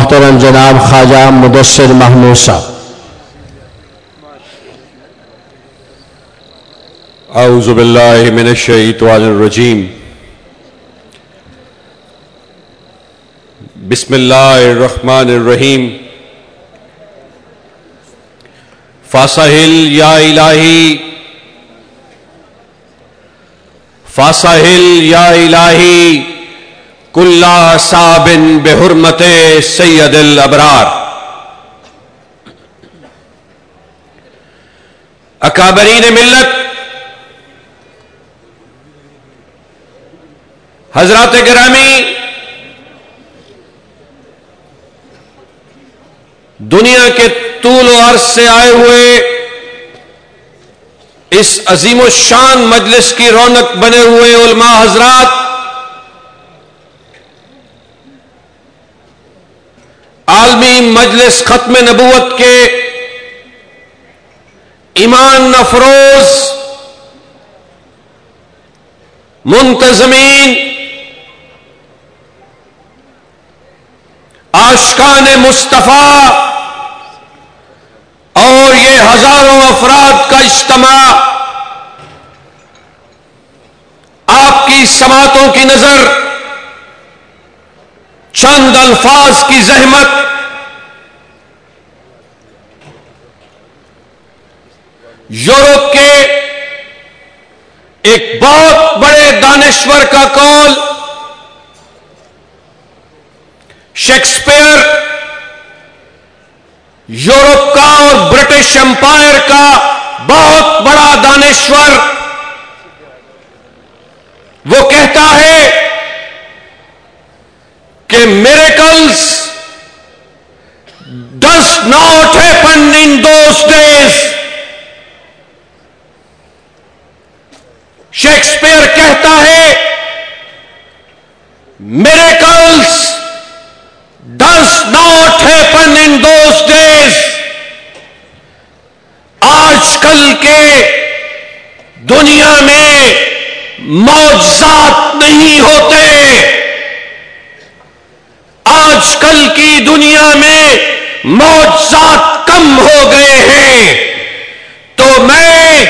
محترم جناب خواجہ مدثر محمود صاحب۔ اعوذ باللہ من الشیطان الرجیم، بسم اللہ الرحمن الرحیم۔ فاسہل یا الہی، فاسہل یا الہی کل صاب بحرمت سید الابرار۔ اکابرین ملت، حضرات گرامی، دنیا کے طول و عرض سے آئے ہوئے اس عظیم الشان مجلس کی رونق بنے ہوئے علماء حضرات، عالمی مجلس ختم نبوت کے ایمان افروز منتظمین، عاشقان مصطفیٰ اور یہ ہزاروں افراد کا اجتماع، آپ کی سماعتوں کی نظر چند الفاظ کی زحمت، یورپ کے ایک بہت بڑے دانشور کا قول، شیکسپیئر یورپ کا اور برٹش امپائر کا بہت بڑا دانشور، وہ کہتا ہے کہ miracles does not happen in those days۔ Shakespeare کہتا ہے miracles does not happen in those days۔ آج کل کے دنیا میں معجزات نہیں ہوتے، آج کل کی دنیا میں معجزات کم ہو گئے ہیں۔ تو میں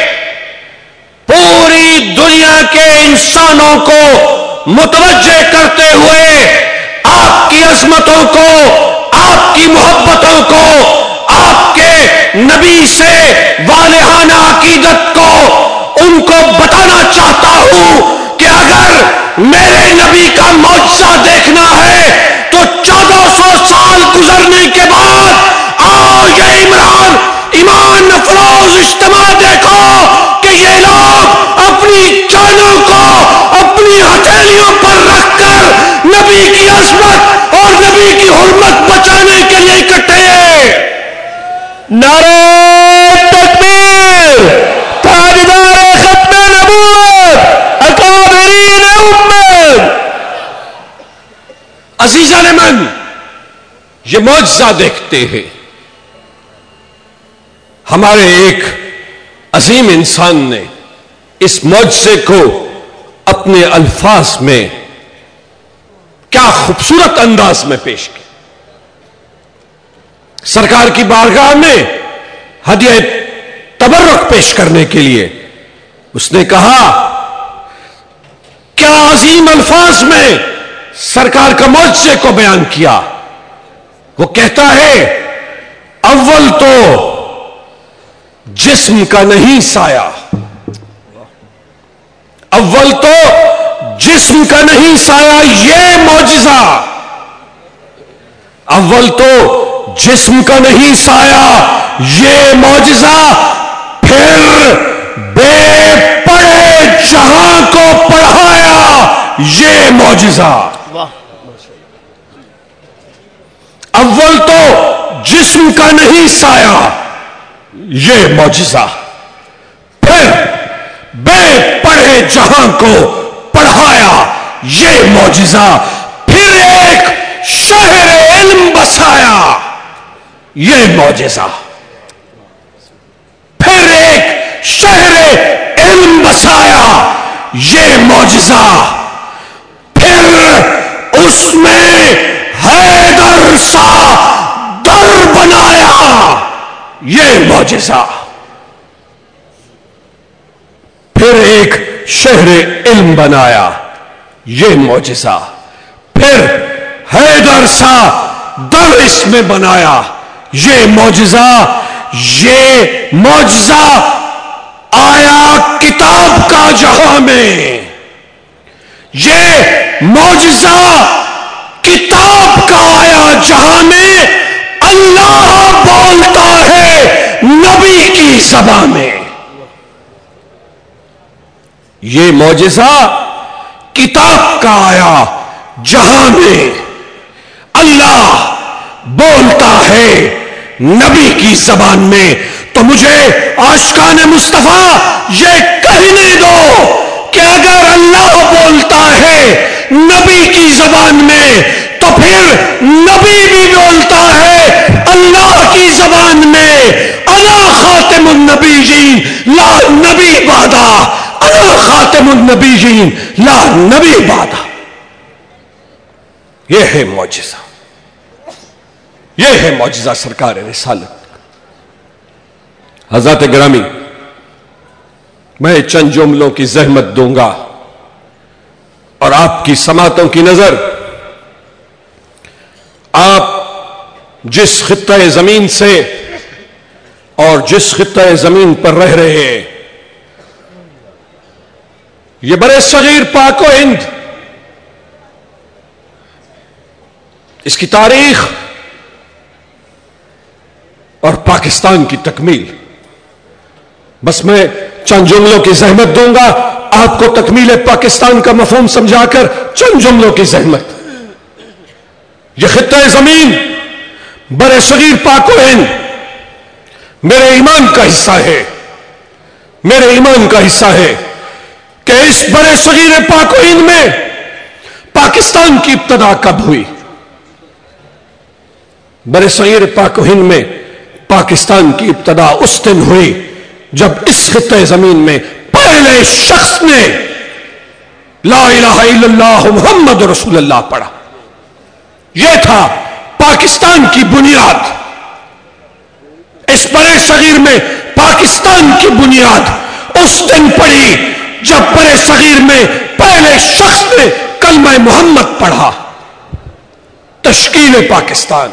پوری دنیا کے انسانوں کو متوجہ کرتے ہوئے آپ کی عظمتوں کو، آپ کی محبتوں کو، آپ کے نبی سے والہانہ عقیدت کو ان کو بتانا چاہتا ہوں کہ اگر میرے نبی کا معجزہ دیکھنا ہے تو 1400 سال گزرنے کے بعد آؤ یہ عمران ایمان افروز اجتماع دیکھو کہ یہ لوگ اپنی جانوں کو اپنی ہتھیلیوں پر رکھ کر نبی کی عظمت اور نبی کی حرمت بچانے کے لیے اکٹھے ہیں۔ نعرہ تکبیر، تاجدار ختم نبوت، اکابرین امت۔ عزیزان من، یہ معجزہ دیکھتے ہیں۔ ہمارے ایک عظیم انسان نے اس معجزے کو اپنے الفاظ میں کیا خوبصورت انداز میں پیش کیا۔ سرکار کی بارگاہ میں ہدیہ تبرک پیش کرنے کے لیے اس نے کہا، کیا عظیم الفاظ میں سرکار کا معجزے کو بیان کیا۔ وہ کہتا ہے، اول تو جسم کا نہیں سایہ، اول تو جسم کا نہیں سایہ یہ معجزہ، اول تو جسم کا نہیں سایہ یہ معجزہ، پھر بے پڑھے جہاں کو پڑھایا یہ معجزہ۔ اول تو جسم کا نہیں سایہ یہ معجزہ، پھر بے پڑھے جہاں کو پڑھایا یہ معجزہ، پھر ایک شہر علم بسایا یہ معجزہ، پھر ایک شہر علم بسایا یہ معجزہ، پھر اس میں حیدر سا در بنایا، یہ معجزہ. پھر ایک شہر علم بنایا، یہ معجزہ. پھر حیدر سا در اس میں بنایا، یہ معجزہ. یہ معجزہ آیا کتاب کا جہاں میں، یہ معجزہ کتاب کا آیا جہاں میں اللہ بولتا ہے نبی کی زبان میں. یہ معجزہ کتاب کا آیا جہاں میں اللہ بولتا ہے نبی کی زبان میں. تو مجھے عاشقان مصطفیٰ یہ کہنے دو کہ اگر اللہ بولتا ہے نبی کی زبان میں تو پھر نبی بھی بولتا ہے اللہ کی زبان میں. انا خاتم النبیین لا نبی بعدا، انا خاتم النبیین لا نبی بعدا. یہ ہے معجزہ، یہ ہے معجزہ سرکار رسالت. حضرات گرامی، میں چند جملوں کی زحمت دوں گا اور آپ کی سماعتوں کی نظر آپ جس خطہ زمین سے اور جس خطہ زمین پر رہ رہے ہیں، یہ برے صغیر پاک و ہند، اس کی تاریخ اور پاکستان کی تکمیل. بس میں چند جملوں کی زحمت دوں گا آپ کو تکمیل پاکستان کا مفہوم سمجھا کر. چند جملوں کی زحمت. یہ خطہ زمین برے صغیر پاک و ہند میرے ایمان کا حصہ ہے، میرے ایمان کا حصہ ہے کہ اس برے صغیر پاک و ہند میں پاکستان کی ابتدا کب ہوئی. برے صغیر پاک و ہند میں پاکستان کی ابتدا اس دن ہوئی جب اس خطہ زمین میں پہلے شخص نے لا الہ الا اللہ محمد رسول اللہ پڑھا. یہ تھا پاکستان کی بنیاد. اس برے صغیر میں پاکستان کی بنیاد اس دن پڑی جب برے صغیر میں پہلے شخص نے کلمہ محمد پڑھا. تشکیل پاکستان،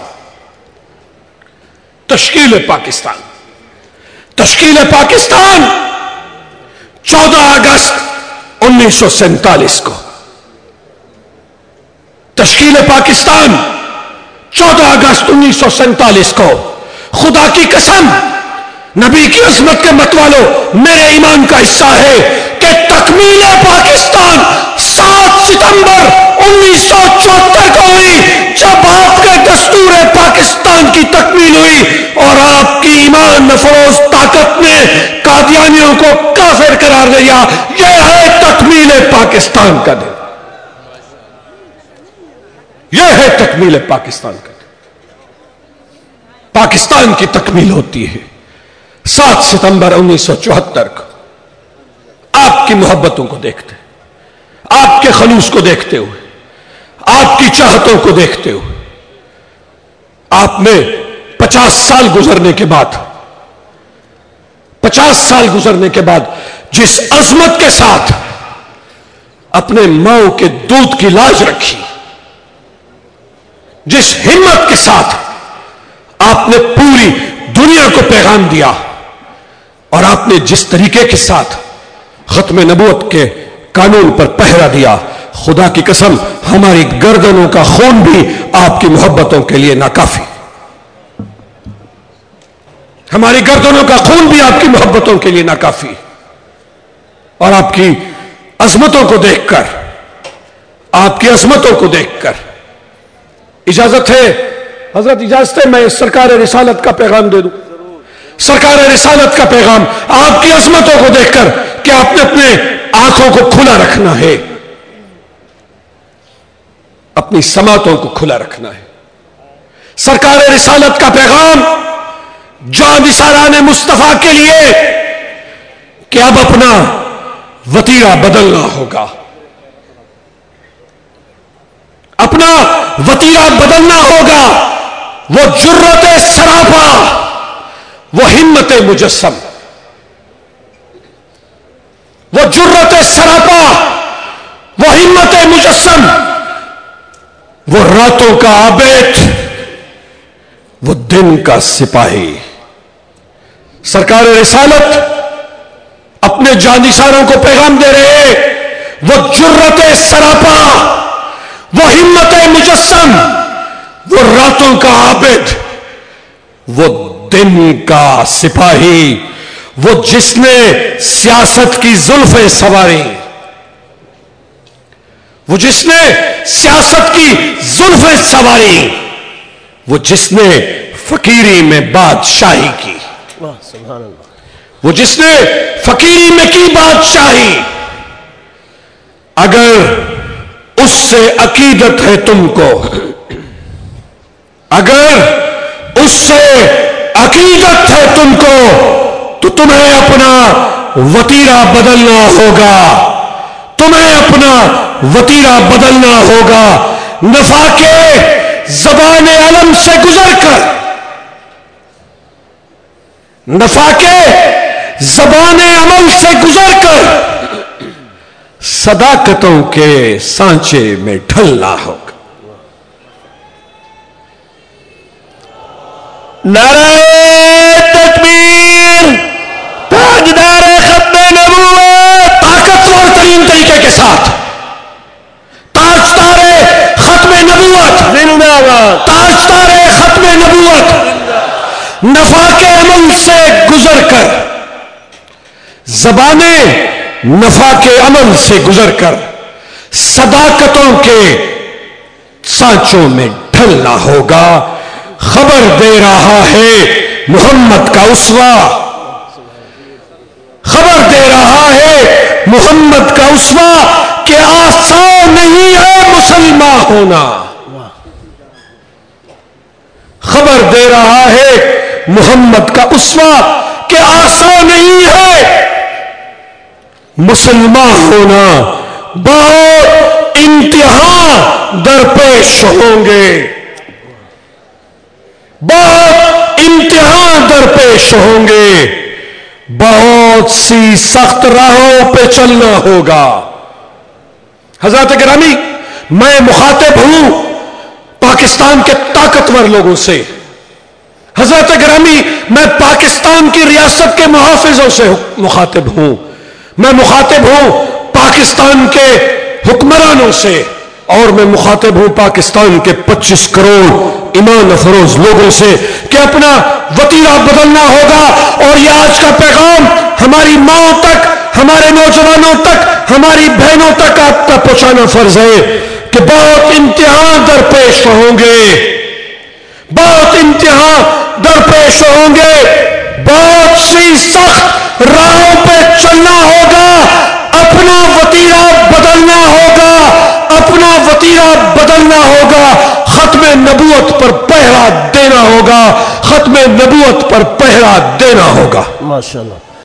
تشکیل پاکستان، تشکیل پاکستان 14 اگست 1947 کو. تشکیل پاکستان 14 اگست 1947 کو. خدا کی قسم، نبی کی عظمت کے مت والو، میرے ایمان کا حصہ ہے کہ تکمیل پاکستان 7 ستمبر 1974 کو ہوئی جب آپ کے دستور پاکستان کی تکمیل ہوئی اور آپ کی ایمان افروز طاقت نے قادیانیوں کو کافر قرار دیا. یہ ہے تکمیل پاکستان کا دن، یہ ہے تکمیل پاکستان کا دن. پاکستان کی تکمیل ہوتی ہے 7 ستمبر 1974 کو. آپ کی محبتوں کو دیکھتے، آپ کے خلوص کو دیکھتے ہوئے، آپ کی چاہتوں کو دیکھتے ہوئے، آپ میں 50 سال گزرنے کے بعد 50 سال گزرنے کے بعد جس عظمت کے ساتھ اپنے ماؤں کے دودھ کی لاج رکھی، جس ہمت کے ساتھ آپ نے پوری دنیا کو پیغام دیا، اور آپ نے جس طریقے کے ساتھ ختم نبوت کے قانون پر پہرا دیا، خدا کی قسم ہماری گردنوں کا خون بھی آپ کی محبتوں کے لیے ناکافی. ہماری گردنوں کا خون بھی آپ کی محبتوں کے لیے ناکافی. اور آپ کی عظمتوں کو دیکھ کر، آپ کی عظمتوں کو دیکھ کر اجازت ہے حضرت، اجازت ہے میں سرکار رسالت کا پیغام دے دوں. سرکار رسالت کا پیغام آپ کی عظمتوں کو دیکھ کر کہ آپ نے اپنے آنکھوں کو کھلا رکھنا ہے، اپنی سماعتوں کو کھلا رکھنا ہے. سرکار رسالت کا پیغام جان نثاران مصطفیٰ کے لیے کہ اب اپنا وتیرہ بدلنا ہوگا، اپنا وتیرہ بدلنا ہوگا، وہ جرت سراپا، وہ ہمت مجسم، وہ جرت سراپا، وہ ہمت مجسم، وہ راتوں کا عابد، وہ دن کا سپاہی۔ سرکار رسالت اپنے جانثاروں کو پیغام دے رہے، وہ جرت سراپا، وہ ہمت مجسم، وہ راتوں کا عابد، وہ دن کا سپاہی، وہ جس نے سیاست کی زلفیں سواری، وہ جس نے سیاست کی زلفیں سواری، وہ جس نے فقیری میں بادشاہی کی، وہ جس نے فقیری میں کی بادشاہی۔ اگر اس سے عقیدت ہے تم کو، اگر اس سے عقیدت ہے تم کو، تو تمہیں اپنا وتیرہ بدلنا ہوگا، تمہیں اپنا وتیرہ بدلنا ہوگا۔ نفاق زبان علم سے گزر کر، نفاق زبان عمل سے گزر کر صداقتوں کے سانچے میں ڈھلنا ہوگا۔ نعرہ تکبیر، تاجدار ختم نبوت، طاقتور ترین طریقے کے ساتھ تاجدار ختم نبوت، زندہ باد، تاجدار ختم نبوت، نفاق عمل سے گزر کر، زبانیں نفاق عمل سے گزر کر صداقتوں کے سانچوں میں ڈھلنا ہوگا۔ خبر دے رہا ہے محمد کا اسوہ، خبر دے رہا ہے محمد کا اسوہ کہ آسان نہیں ہے مسلمان ہونا، خبر دے رہا ہے محمد کا اسوہ کہ آسان نہیں ہے مسلمان ہونا، بہت امتحان درپیش ہوں گے، بہت امتحان درپیش ہوں گے، بہت سی سخت راہوں پہ چلنا ہوگا۔ حضرات گرامی، میں مخاطب ہوں پاکستان کے طاقتور لوگوں سے، حضرات گرامی میں پاکستان کی ریاست کے محافظوں سے مخاطب ہوں، میں مخاطب ہوں پاکستان کے حکمرانوں سے، اور میں مخاطب ہوں پاکستان کے 25 کروڑ ایمان افروز لوگوں سے کہ اپنا وتیرہ بدلنا ہوگا۔ اور یہ آج کا پیغام ہماری ماں تک، ہمارے نوجوانوں تک، ہماری بہنوں تک آپ کا پہنچانا فرض ہے کہ بہت امتحان درپیش ہوں گے، بہت امتحان درپیش ہوں گے، بہت سی سخت راہوں پہ چلنا ہوگا، اپنا وتیرہ بدلنا ہوگا، اپنا وتیرہ بدلنا ہوگا، ختم نبوت پر پہرا دینا ہوگا، ختم نبوت پر پہرا دینا ہوگا۔ ماشاءاللہ۔